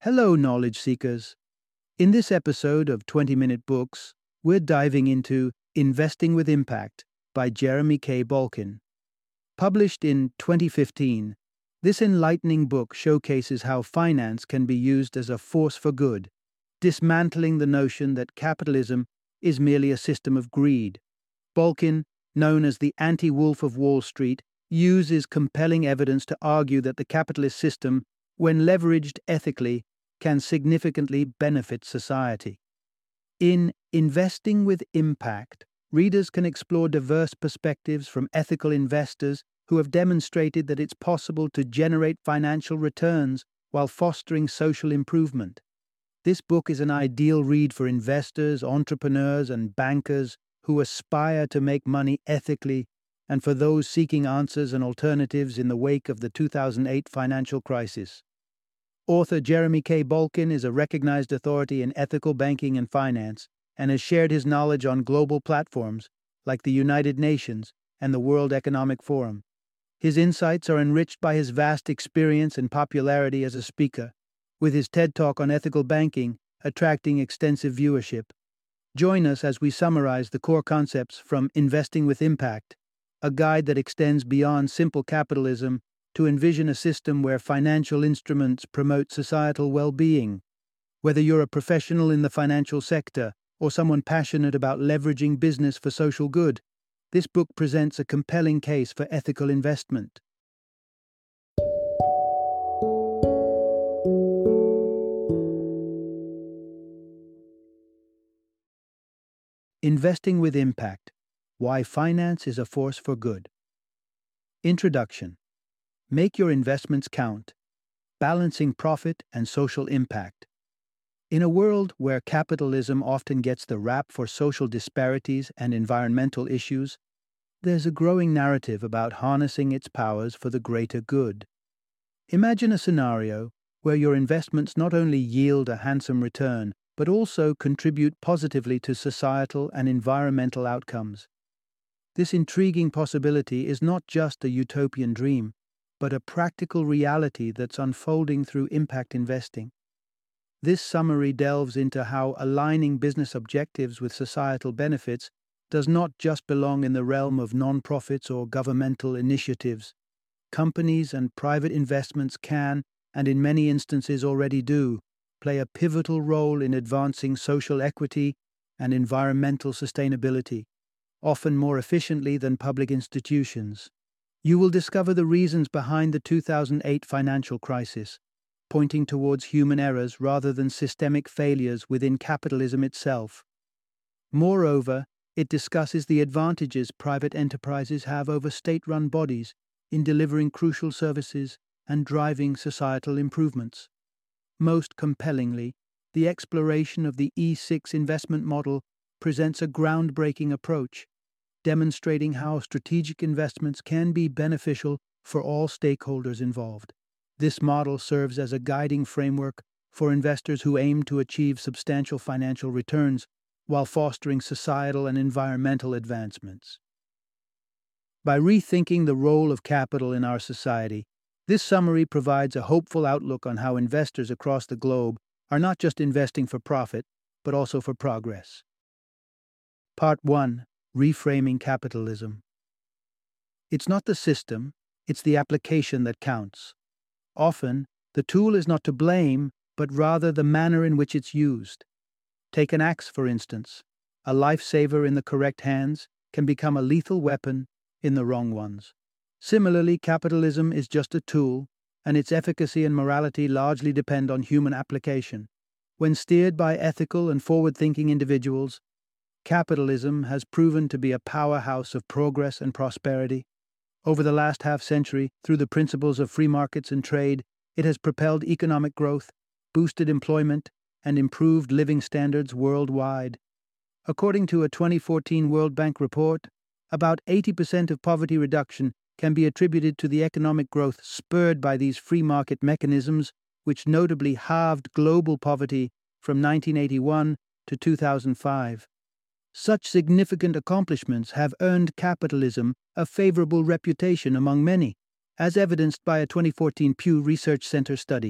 Hello, knowledge seekers. In this episode of 20-Minute Books, we're diving into Investing with Impact by Jeremy K. Bolkin. Published in 2015, this enlightening book showcases how finance can be used as a force for good, dismantling the notion that capitalism is merely a system of greed. Bolkin, known as the anti-wolf of Wall Street, uses compelling evidence to argue that the capitalist system, when leveraged ethically, can significantly benefit society. In Investing with Impact, readers can explore diverse perspectives from ethical investors who have demonstrated that it's possible to generate financial returns while fostering social improvement. This book is an ideal read for investors, entrepreneurs, and bankers who aspire to make money ethically, and for those seeking answers and alternatives in the wake of the 2008 financial crisis. Author Jeremy K. Bolkin is a recognized authority in ethical banking and finance and has shared his knowledge on global platforms like the United Nations and the World Economic Forum. His insights are enriched by his vast experience and popularity as a speaker, with his TED Talk on ethical banking attracting extensive viewership. Join us as we summarize the core concepts from Investing with Impact, a guide that extends beyond simple capitalism to envision a system where financial instruments promote societal well-being. Whether you're a professional in the financial sector or someone passionate about leveraging business for social good, this book presents a compelling case for ethical investment. Investing with Impact: Why Finance is a Force for Good. Introduction. Make your investments count. Balancing profit and social impact. In a world where capitalism often gets the rap for social disparities and environmental issues, there's a growing narrative about harnessing its powers for the greater good. Imagine a scenario where your investments not only yield a handsome return, but also contribute positively to societal and environmental outcomes. This intriguing possibility is not just a utopian dream, but a practical reality that's unfolding through impact investing. This summary delves into how aligning business objectives with societal benefits does not just belong in the realm of nonprofits or governmental initiatives. Companies and private investments can, and in many instances already do, play a pivotal role in advancing social equity and environmental sustainability, often more efficiently than public institutions. You will discover the reasons behind the 2008 financial crisis, pointing towards human errors rather than systemic failures within capitalism itself. Moreover, it discusses the advantages private enterprises have over state-run bodies in delivering crucial services and driving societal improvements. Most compellingly, the exploration of the E6 investment model presents a groundbreaking approach, demonstrating how strategic investments can be beneficial for all stakeholders involved. This model serves as a guiding framework for investors who aim to achieve substantial financial returns while fostering societal and environmental advancements. By rethinking the role of capital in our society, this summary provides a hopeful outlook on how investors across the globe are not just investing for profit, but also for progress. Part 1. Reframing capitalism. It's not the system, it's the application that counts. Often, the tool is not to blame, but rather the manner in which it's used. Take an axe, for instance. A lifesaver in the correct hands can become a lethal weapon in the wrong ones. Similarly, capitalism is just a tool, and its efficacy and morality largely depend on human application. When steered by ethical and forward-thinking individuals, capitalism has proven to be a powerhouse of progress and prosperity. Over the last half-century, through the principles of free markets and trade, it has propelled economic growth, boosted employment, and improved living standards worldwide. According to a 2014 World Bank report, about 80% of poverty reduction can be attributed to the economic growth spurred by these free market mechanisms, which notably halved global poverty from 1981 to 2005. Such significant accomplishments have earned capitalism a favorable reputation among many, as evidenced by a 2014 Pew Research Center study.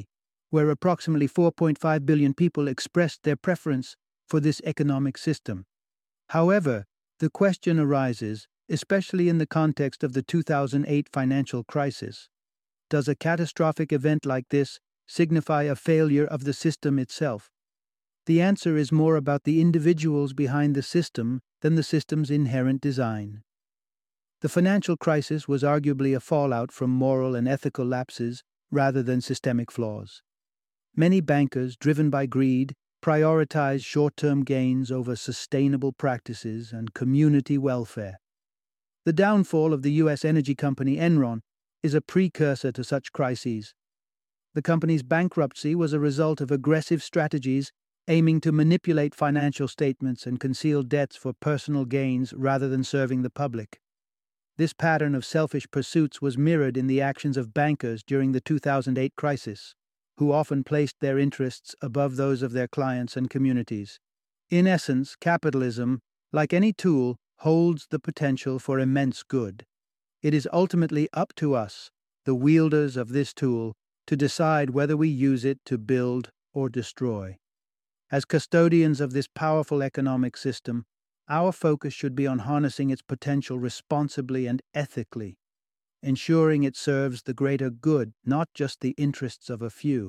where approximately 4.5 billion people expressed their preference for this economic system. However, the question arises, especially in the context of the 2008 financial crisis: does a catastrophic event like this signify a failure of the system itself? The answer is more about the individuals behind the system than the system's inherent design. The financial crisis was arguably a fallout from moral and ethical lapses rather than systemic flaws. Many bankers, driven by greed, prioritize short-term gains over sustainable practices and community welfare. The downfall of the U.S. energy company Enron is a precursor to such crises. The company's bankruptcy was a result of aggressive strategies aiming to manipulate financial statements and conceal debts for personal gains rather than serving the public. This pattern of selfish pursuits was mirrored in the actions of bankers during the 2008 crisis, who often placed their interests above those of their clients and communities. In essence, capitalism, like any tool, holds the potential for immense good. It is ultimately up to us, the wielders of this tool, to decide whether we use it to build or destroy. As custodians of this powerful economic system, our focus should be on harnessing its potential responsibly and ethically, ensuring it serves the greater good, not just the interests of a few.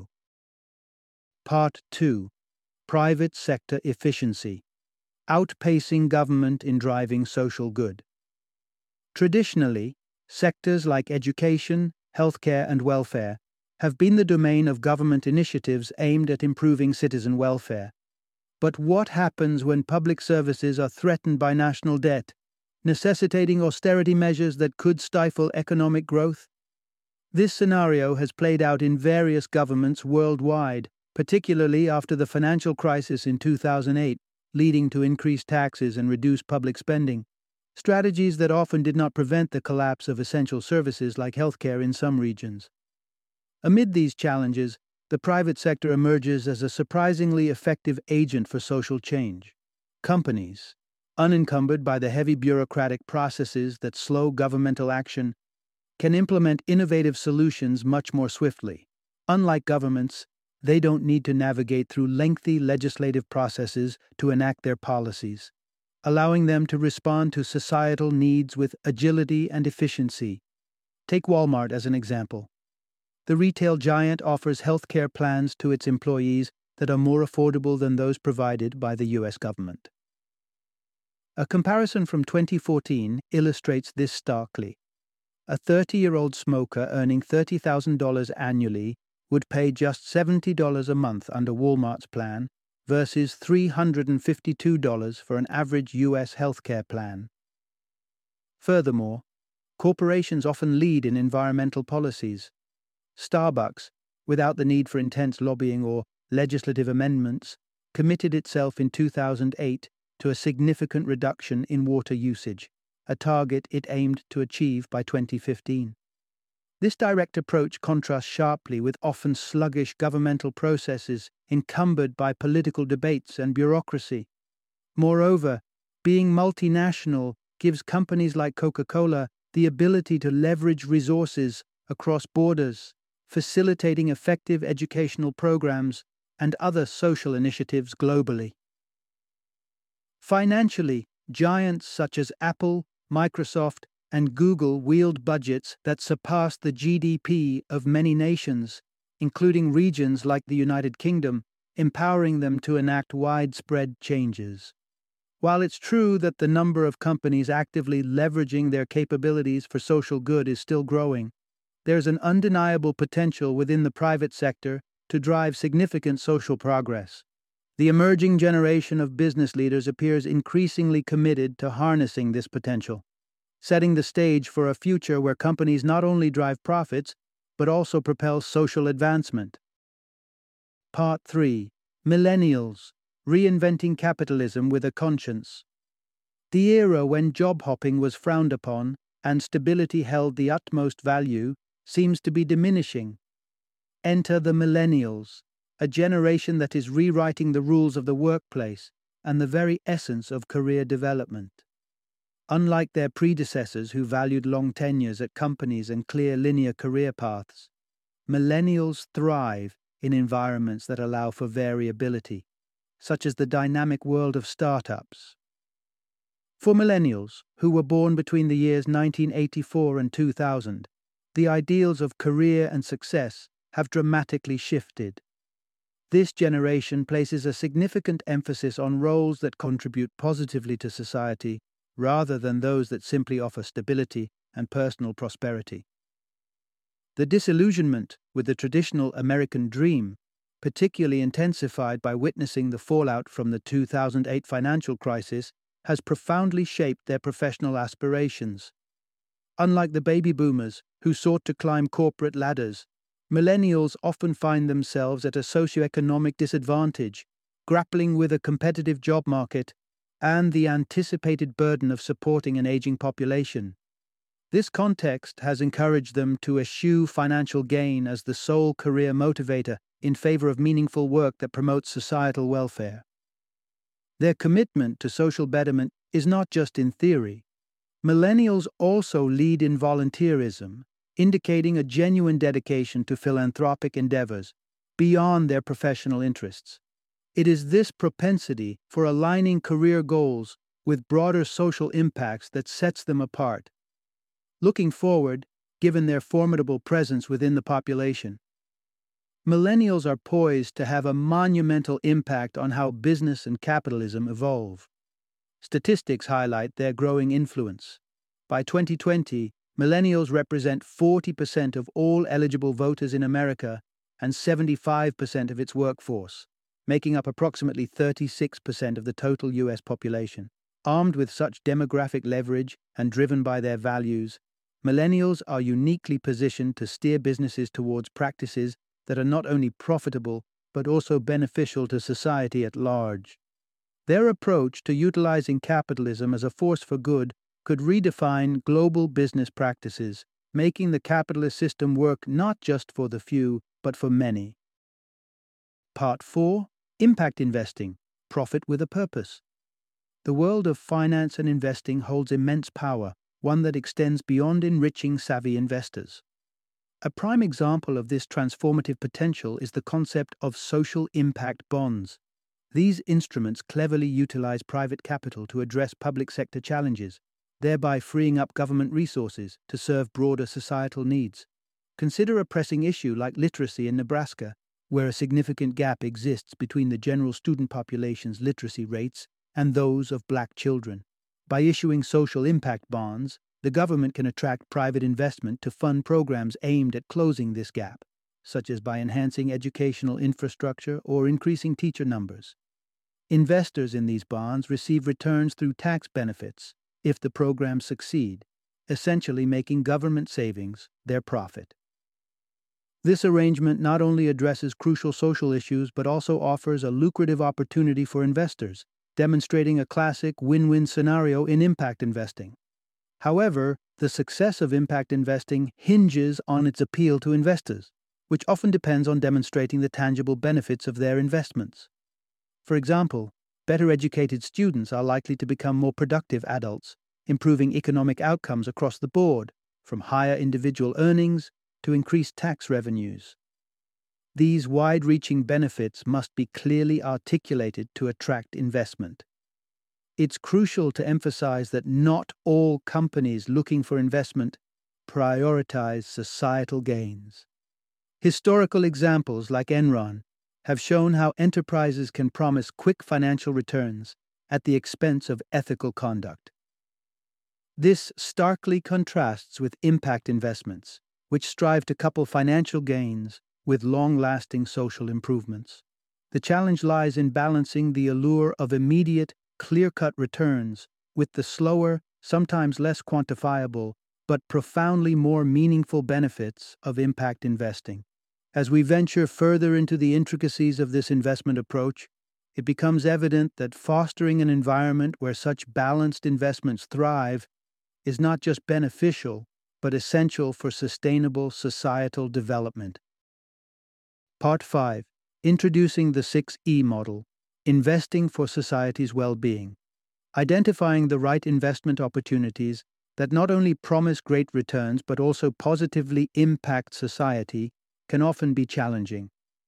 Part 2. Private Sector Efficiency: Outpacing Government in Driving Social Good. Traditionally, sectors like education, healthcare, and welfare have been the domain of government initiatives aimed at improving citizen welfare. But what happens when public services are threatened by national debt, necessitating austerity measures that could stifle economic growth? This scenario has played out in various governments worldwide, particularly after the financial crisis in 2008, leading to increased taxes and reduced public spending, strategies that often did not prevent the collapse of essential services like healthcare in some regions. Amid these challenges, the private sector emerges as a surprisingly effective agent for social change. Companies, unencumbered by the heavy bureaucratic processes that slow governmental action, can implement innovative solutions much more swiftly. Unlike governments, they don't need to navigate through lengthy legislative processes to enact their policies, allowing them to respond to societal needs with agility and efficiency. Take Walmart as an example. The retail giant offers healthcare plans to its employees that are more affordable than those provided by the U.S. government. A comparison from 2014 illustrates this starkly. A 30-year-old smoker earning $30,000 annually would pay just $70 a month under Walmart's plan versus $352 for an average U.S. healthcare plan. Furthermore, corporations often lead in environmental policies. Starbucks, without the need for intense lobbying or legislative amendments, committed itself in 2008 to a significant reduction in water usage, a target it aimed to achieve by 2015. This direct approach contrasts sharply with often sluggish governmental processes encumbered by political debates and bureaucracy. Moreover, being multinational gives companies like Coca-Cola the ability to leverage resources across borders, facilitating effective educational programs and other social initiatives globally. Financially, giants such as Apple, Microsoft, and Google wield budgets that surpass the GDP of many nations, including regions like the United Kingdom, empowering them to enact widespread changes. While it's true that the number of companies actively leveraging their capabilities for social good is still growing, there's an undeniable potential within the private sector to drive significant social progress. The emerging generation of business leaders appears increasingly committed to harnessing this potential, setting the stage for a future where companies not only drive profits, but also propel social advancement. Part 3. Millennials: Reinventing Capitalism with a Conscience. The era when job hopping was frowned upon and stability held the utmost value seems to be diminishing. Enter the millennials, a generation that is rewriting the rules of the workplace and the very essence of career development. Unlike their predecessors who valued long tenures at companies and clear linear career paths, millennials thrive in environments that allow for variability, such as the dynamic world of startups. For millennials, who were born between the years 1984 and 2000, the ideals of career and success have dramatically shifted. This generation places a significant emphasis on roles that contribute positively to society rather than those that simply offer stability and personal prosperity. The disillusionment with the traditional American dream, particularly intensified by witnessing the fallout from the 2008 financial crisis, has profoundly shaped their professional aspirations. Unlike the baby boomers, who sought to climb corporate ladders, millennials often find themselves at a socioeconomic disadvantage, grappling with a competitive job market and the anticipated burden of supporting an aging population. This context has encouraged them to eschew financial gain as the sole career motivator in favor of meaningful work that promotes societal welfare. Their commitment to social betterment is not just in theory. Millennials also lead in volunteerism, indicating a genuine dedication to philanthropic endeavors beyond their professional interests. It is this propensity for aligning career goals with broader social impacts that sets them apart. Looking forward, given their formidable presence within the population, millennials are poised to have a monumental impact on how business and capitalism evolve. Statistics highlight their growing influence. By 2020, millennials represent 40% of all eligible voters in America and 75% of its workforce, making up approximately 36% of the total U.S. population. Armed with such demographic leverage and driven by their values, millennials are uniquely positioned to steer businesses towards practices that are not only profitable but also beneficial to society at large. Their approach to utilizing capitalism as a force for good could redefine global business practices, making the capitalist system work not just for the few, but for many. Part 4. Impact Investing. Profit with a Purpose. The world of finance and investing holds immense power, one that extends beyond enriching savvy investors. A prime example of this transformative potential is the concept of social impact bonds. These instruments cleverly utilize private capital to address public sector challenges, thereby freeing up government resources to serve broader societal needs. Consider a pressing issue like literacy in Nebraska, where a significant gap exists between the general student population's literacy rates and those of black children. By issuing social impact bonds, the government can attract private investment to fund programs aimed at closing this gap, such as by enhancing educational infrastructure or increasing teacher numbers. Investors in these bonds receive returns through tax benefits if the programs succeed, essentially making government savings their profit. This arrangement not only addresses crucial social issues but also offers a lucrative opportunity for investors, demonstrating a classic win-win scenario in impact investing. However, the success of impact investing hinges on its appeal to investors, which often depends on demonstrating the tangible benefits of their investments. For example, better educated students are likely to become more productive adults, improving economic outcomes across the board, from higher individual earnings to increased tax revenues. These wide-reaching benefits must be clearly articulated to attract investment. It's crucial to emphasize that not all companies looking for investment prioritize societal gains. Historical examples like Enron have shown how enterprises can promise quick financial returns at the expense of ethical conduct. This starkly contrasts with impact investments, which strive to couple financial gains with long-lasting social improvements. The challenge lies in balancing the allure of immediate, clear-cut returns with the slower, sometimes less quantifiable, but profoundly more meaningful benefits of impact investing. As we venture further into the intricacies of this investment approach, it becomes evident that fostering an environment where such balanced investments thrive is not just beneficial, but essential for sustainable societal development. Part 5. Introducing the 6E model. Investing for society's well-being. Identifying the right investment opportunities that not only promise great returns but also positively impact society can often be challenging.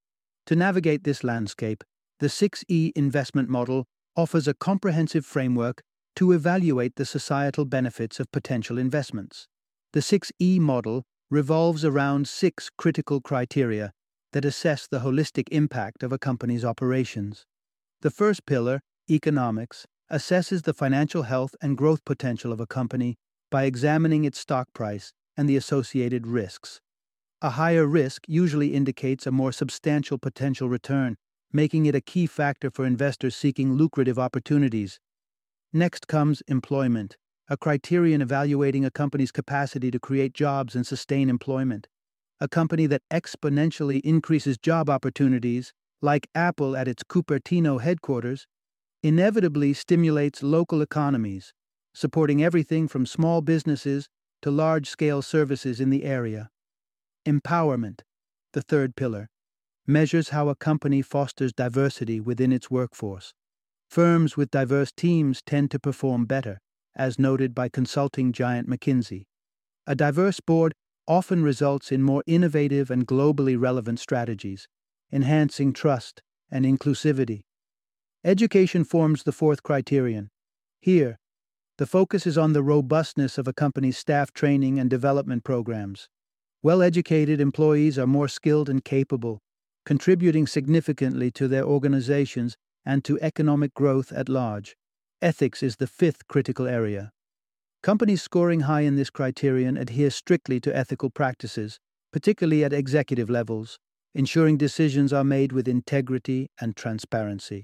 To navigate this landscape, the 6E investment model offers a comprehensive framework to evaluate the societal benefits of potential investments. The 6E model revolves around 6 critical criteria that assess the holistic impact of a company's operations. The first pillar, economics, assesses the financial health and growth potential of a company by examining its stock price and the associated risks. A higher risk usually indicates a more substantial potential return, making it a key factor for investors seeking lucrative opportunities. Next comes employment, a criterion evaluating a company's capacity to create jobs and sustain employment. A company that exponentially increases job opportunities, like Apple at its Cupertino headquarters, inevitably stimulates local economies, supporting everything from small businesses to large-scale services in the area. Empowerment, the third pillar, measures how a company fosters diversity within its workforce. Firms with diverse teams tend to perform better, as noted by consulting giant McKinsey. A diverse board often results in more innovative and globally relevant strategies, enhancing trust and inclusivity. Education forms the fourth criterion. Here, the focus is on the robustness of a company's staff training and development programs. Well-educated employees are more skilled and capable, contributing significantly to their organizations and to economic growth at large. Ethics is the fifth critical area. Companies scoring high in this criterion adhere strictly to ethical practices, particularly at executive levels, ensuring decisions are made with integrity and transparency.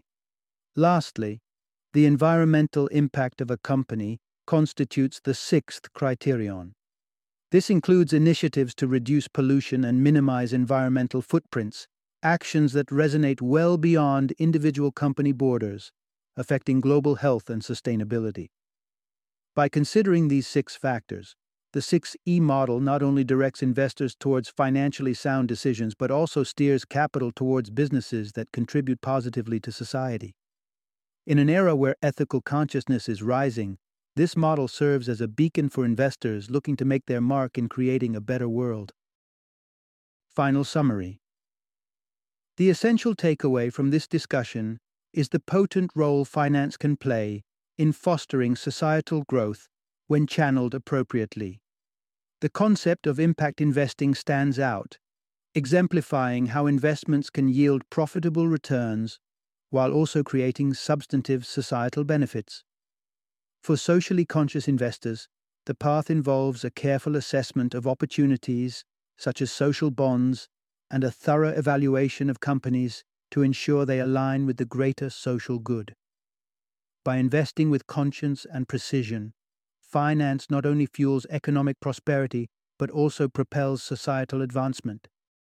Lastly, the environmental impact of a company constitutes the sixth criterion. This includes initiatives to reduce pollution and minimize environmental footprints, actions that resonate well beyond individual company borders, affecting global health and sustainability. By considering these 6 factors, the 6E model not only directs investors towards financially sound decisions but also steers capital towards businesses that contribute positively to society. In an era where ethical consciousness is rising, this model serves as a beacon for investors looking to make their mark in creating a better world. Final summary. The essential takeaway from this discussion is the potent role finance can play in fostering societal growth when channeled appropriately. The concept of impact investing stands out, exemplifying how investments can yield profitable returns while also creating substantive societal benefits. For socially conscious investors, the path involves a careful assessment of opportunities, such as social bonds, and a thorough evaluation of companies to ensure they align with the greater social good. By investing with conscience and precision, finance not only fuels economic prosperity but also propels societal advancement.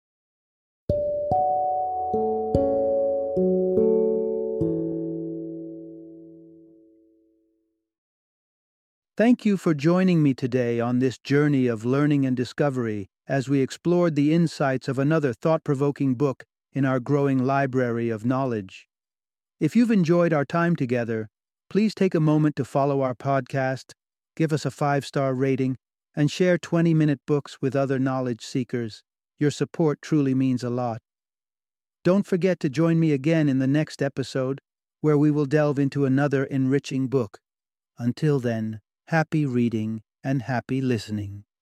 Thank you for joining me today on this journey of learning and discovery as we explored the insights of another thought-provoking book in our growing library of knowledge. If you've enjoyed our time together, please take a moment to follow our podcast, give us a 5-star rating, and share 20-minute books with other knowledge seekers. Your support truly means a lot. Don't forget to join me again in the next episode, where we will delve into another enriching book. Until then, happy reading and happy listening.